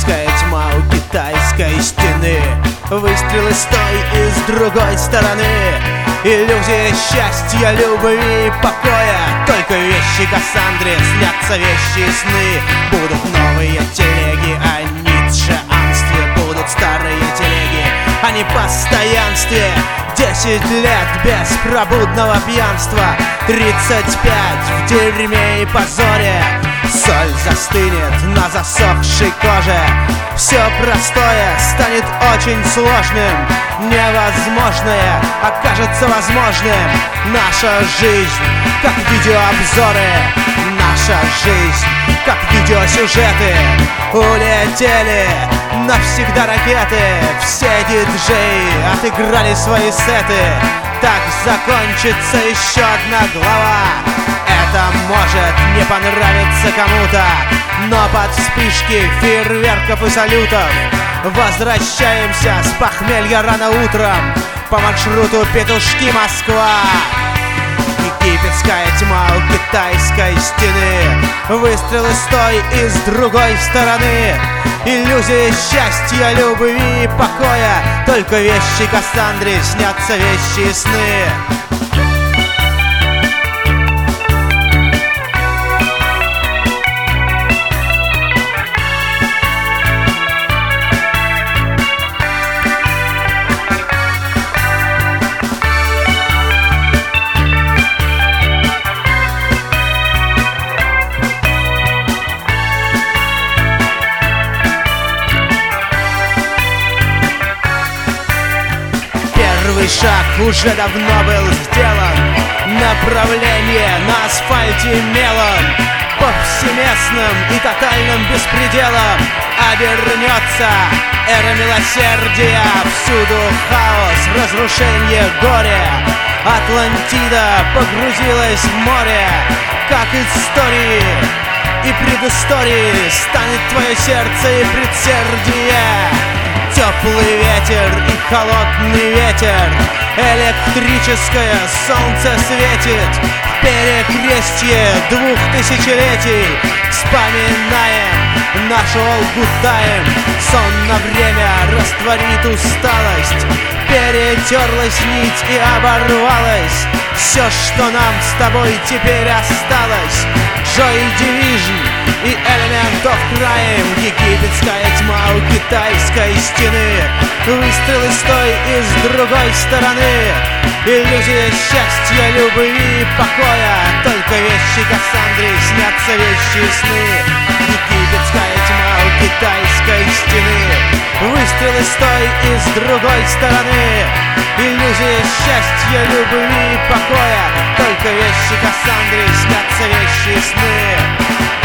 египетская тьма у китайской стены, выстрелы с той и с другой стороны. Иллюзия счастья, любви, покоя. Только вещи Кассандры снятся, вещи сны. Будут новые телеги о ницшеанстве, будут старые телеги о непостоянстве. 10 лет беспробудного пьянства, 35 в дерьме и позоре. Соль застынет на засохшей коже. Все простое станет очень сложным. Невозможное окажется возможным. Наша жизнь, как видеообзоры. Наша жизнь, как видеосюжеты. Улетели навсегда ракеты. Все диджеи отыграли свои сеты. Так закончится еще одна глава. Это может не понравиться кому-то, но под вспышки фейерверков и салютов возвращаемся с похмелья рано утром по маршруту Петушки-Москва. Египетская тьма у китайской стены, выстрелы с той и с другой стороны. Иллюзия счастья, любви и покоя. Только вещи Кассандры снятся, вещи и сны. Первый шаг уже давно был сделан. Направление на асфальте мелом, повсеместным и тотальным беспределом обернется эра милосердия. Всюду хаос, разрушение, горе. Атлантида погрузилась в море. Как истории и предыстории станет твое сердце и предсердие. Теплый ветер и холодный ветер, электрическое солнце светит. В перекрестье 2 тысячелетий вспоминаем нашу old good time. Сон на время растворит усталость, перетерлась нить и оборвалась. Все, что нам с тобой теперь осталось. Joy Division и Element of Crime. Египетская тьма у китайской стены, выстрелы с той и с другой стороны. Иллюзия счастья, любви и покоя. Только вещи Кассандры снятся, вещи и сны. Египетская тьма у китайской стены, выстрелы с той и с другой стороны. Иллюзия счастья, любви и покоя. Только вещи Кассандры снятся, вещи и сны.